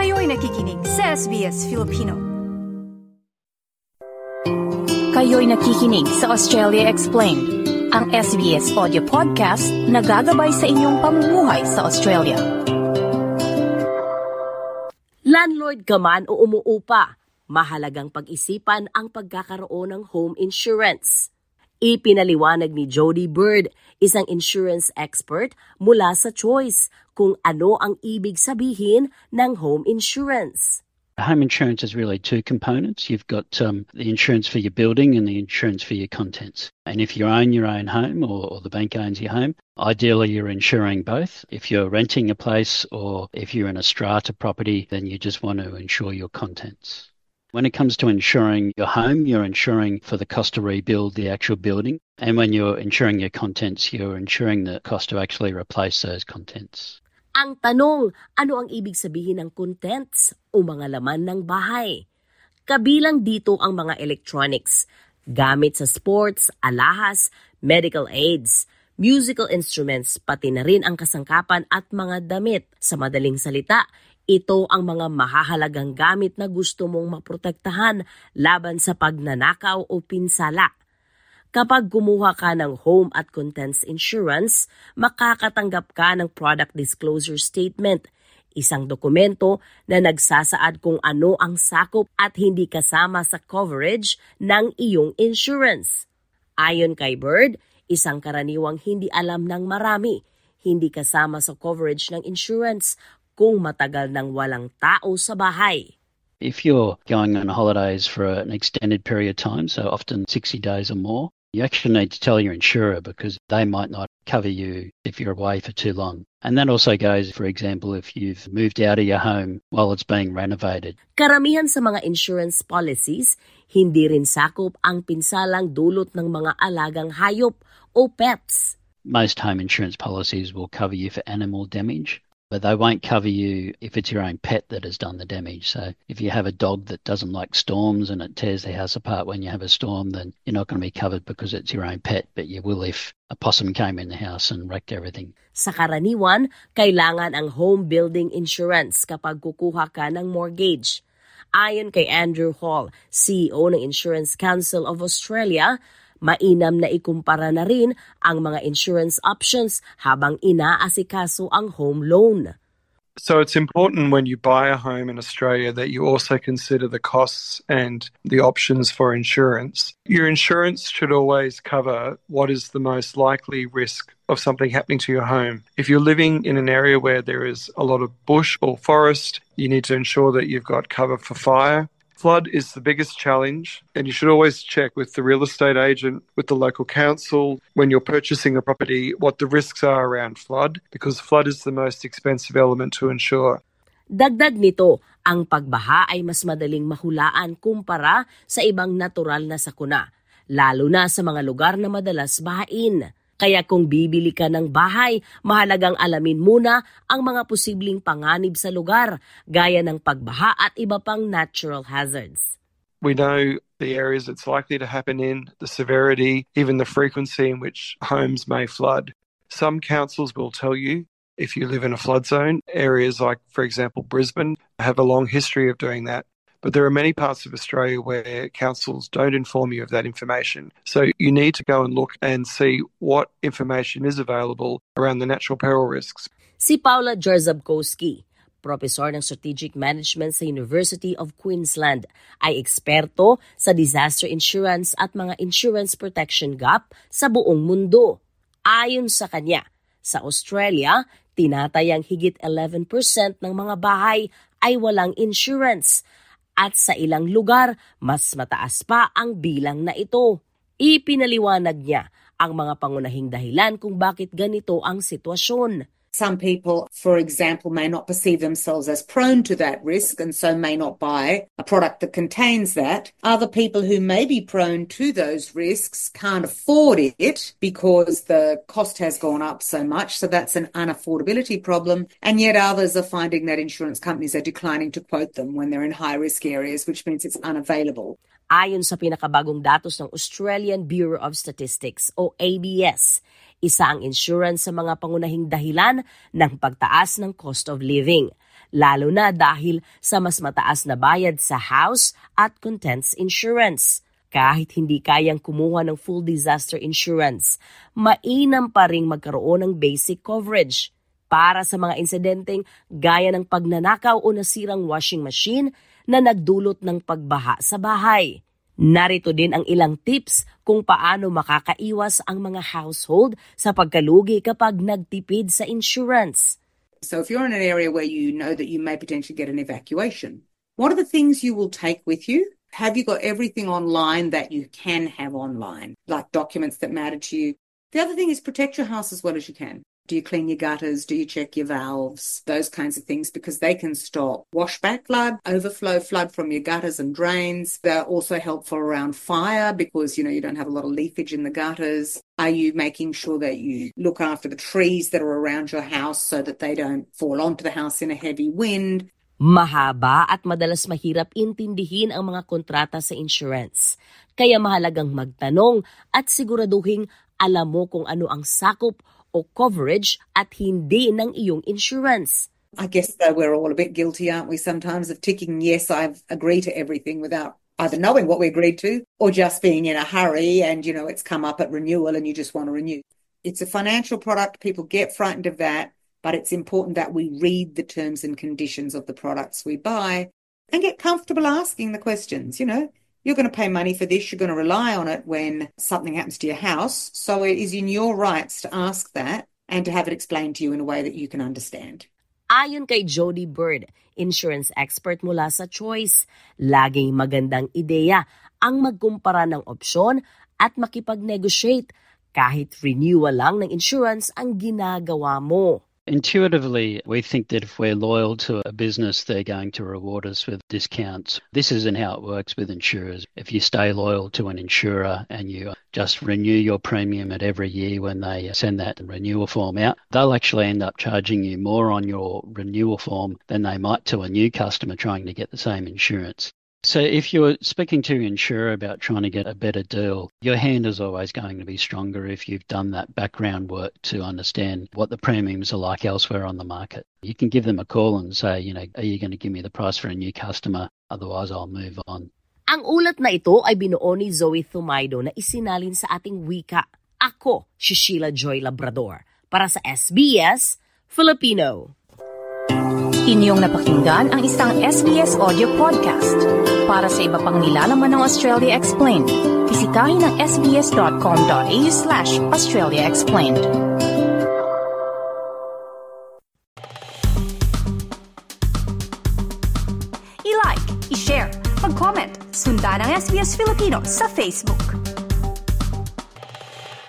Kayo'y nakikinig sa SBS Filipino. Kayo'y nakikinig sa Australia Explained, ang SBS audio podcast na gagabay sa inyong pamumuhay sa Australia. Landlord ka man o umuupa, mahalagang pag-isipan ang pagkakaroon ng home insurance. Ipinaliwanag ni Jody Bird, isang insurance expert mula sa Choice, kung ano ang ibig sabihin ng home insurance. Home insurance is really two components. You've got the insurance for your building and the insurance for your contents. And if you own your own home or the bank owns your home, ideally you're insuring both. If you're renting a place or if you're in a strata property, then you just want to insure your contents. When it comes to insuring your home, you're insuring for the cost to rebuild the actual building. And when you're insuring your contents, you're insuring the cost to actually replace those contents. Ang tanong, ano ang ibig sabihin ng contents o mga laman ng bahay? Kabilang dito ang mga electronics, gamit sa sports, alahas, medical aids, musical instruments, pati na rin ang kasangkapan at mga damit. Sa madaling salita, ito ang mga mahahalagang gamit na gusto mong maprotektahan laban sa pagnanakaw o pinsala. Kapag kumuha ka ng home at contents insurance, makakatanggap ka ng product disclosure statement, isang dokumento na nagsasaad kung ano ang sakop at hindi kasama sa coverage ng iyong insurance. Ayon kay Bird, isang karaniwang hindi alam ng marami, hindi kasama sa coverage ng insurance kung matagal nang walang tao sa bahay. If you're going on holidays for an extended period of time, so often 60 days or more, you actually need to tell your insurer because they might not cover you if you're away for too long. And that also goes, for example, if you've moved out of your home while it's being renovated. Karamihan sa mga insurance policies, hindi rin sakop ang pinsalang dulot ng mga alagang hayop o pets. Most home insurance policies will cover you for animal damage, but they won't cover you if it's your own pet that has done the damage. So if you have a dog that doesn't like storms and it tears the house apart when you have a storm, then you're not going to be covered because it's your own pet, but you will if a possum came in the house and wrecked everything. Sa karaniwan, kailangan ang home building insurance kapag kukuha ka ng mortgage. Ayon kay Andrew Hall, CEO ng Insurance Council of Australia, mainam na ikumpara na rin ang mga insurance options habang inaasikaso ang home loan. So it's important when you buy a home in Australia that you also consider the costs and the options for insurance. Your insurance should always cover what is the most likely risk of something happening to your home. If you're living in an area where there is a lot of bush or forest, you need to ensure that you've got cover for fire. Flood is the biggest challenge, and you should always check with the real estate agent, with the local council, when you're purchasing a property, what the risks are around flood, because flood is the most expensive element to insure. Dagdag nito, ang pagbaha ay mas madaling mahulaan kumpara sa ibang natural na sakuna, lalo na sa mga lugar na madalas bahain. Kaya kung bibili ka ng bahay, mahalagang alamin muna ang mga posibleng panganib sa lugar, gaya ng pagbaha at iba pang natural hazards. We know the areas it's likely to happen in, the severity, even the frequency in which homes may flood. Some councils will tell you if you live in a flood zone. Areas like, for example, Brisbane have a long history of doing that. But there are many parts of Australia where councils don't inform you of that information. So you need to go and look and see what information is available around the natural peril risks. Si Paula Jarzabkowski, Professor ng Strategic Management sa University of Queensland, ay eksperto sa disaster insurance at mga insurance protection gap sa buong mundo. Ayon sa kanya, sa Australia, tinatayang higit 11% ng mga bahay ay walang insurance. At sa ilang lugar, mas mataas pa ang bilang na ito. Ipinaliwanag niya ang mga pangunahing dahilan kung bakit ganito ang sitwasyon. Some people, for example, may not perceive themselves as prone to that risk and so may not buy a product that contains that. Other people who may be prone to those risks can't afford it because the cost has gone up so much, so that's an unaffordability problem. And yet others are finding that insurance companies are declining to quote them when they're in high-risk areas, which means it's unavailable. Ayon sa pinakabagong datos ng Australian Bureau of Statistics o ABS, isa ang insurance sa mga pangunahing dahilan ng pagtaas ng cost of living. lalo na dahil sa mas mataas na bayad sa house at contents insurance. Kahit hindi kayang kumuha ng full disaster insurance, mainam pa ring magkaroon ng basic coverage para sa mga insidenteng gaya ng pagnanakaw o nasirang washing machine na nagdulot ng pagbaha sa bahay. Narito din ang ilang tips kung paano makakaiwas ang mga household sa pagkalugi kapag nagtipid sa insurance. So if you're in an area where you know that you may potentially get an evacuation, what are the things you will take with you? Have you got everything online that you can have online, like documents that matter to you? The other thing is protect your house as well as you can. Do you clean your gutters? Do you check your valves? Those kinds of things, because they can stop washback flood, overflow flood from your gutters and drains. They're also helpful around fire because, you don't have a lot of leakage in the gutters. Are you making sure that you look after the trees that are around your house so that they don't fall onto the house in a heavy wind? Mahaba at madalas mahirap intindihin ang mga kontrata sa insurance. Kaya mahalagang magtanong at siguraduhin alam mo kung ano ang sakop o coverage at hindi ng iyong insurance. I guess that we're all a bit guilty, aren't we, sometimes of ticking, yes, I've agreed to everything without either knowing what we agreed to or just being in a hurry and, it's come up at renewal and you just want to renew. It's a financial product. People get frightened of that, but it's important that we read the terms and conditions of the products we buy and get comfortable asking the questions, You're going to pay money for this. You're going to rely on it when something happens to your house. So it is in your rights to ask that and to have it explained to you in a way that you can understand. Ayon kay Jody Bird, insurance expert mula sa Choice, laging magandang ideya ang magkumpara ng opsyon at makipag-negotiate kahit renewal lang ng insurance ang ginagawa mo. Intuitively, we think that if we're loyal to a business, they're going to reward us with discounts. This isn't how it works with insurers. If you stay loyal to an insurer and you just renew your premium at every year when they send that renewal form out, they'll actually end up charging you more on your renewal form than they might to a new customer trying to get the same insurance. So if you're speaking to your insurer about trying to get a better deal, your hand is always going to be stronger if you've done that background work to understand what the premiums are like elsewhere on the market. You can give them a call and say, are you going to give me the price for a new customer? Otherwise, I'll move on. Ang ulat na ito ay binuo ni Zoe Thumaido na isinalin sa ating wika. Ako, si Sheila Joy Labrador, para sa SBS Filipino. Inyong napakinggan ang isang SBS Audio Podcast. Para sa iba pang nilalaman ng Australia Explained, bisitahin ang sbs.com.au/Australia Explained. I-like, i-share, mag-comment, sundan ang SBS Filipino sa Facebook.